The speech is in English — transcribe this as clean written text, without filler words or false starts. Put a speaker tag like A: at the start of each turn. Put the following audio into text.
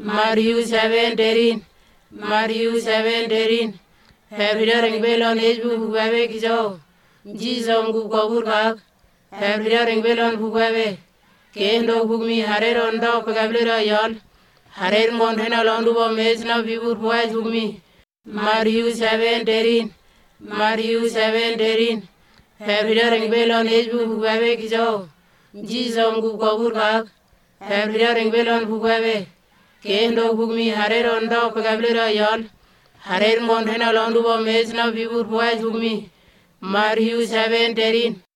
A: Marius Seventerin, Marius Seventerin, Herriering Bellon Hbu Huave Gizo, Gizongu Kogurgak, Herriering Bellon Huave, Kendo Hugmi Harerondo Pagablera Yol, Harer Montana Londubo Mesna Vibur Wise Hugmi, Marius Seventerin, Marius Seventerin, Herriering Bellon Hbu Huave Gizo, Gizongu Kogurgak, Herriering Bellon Huave, Kendo Hugmi Harerondo Pagablera Yol, Harer Montana Londubo Mesna Vibur Wise Hugmi, Marius Seventerin.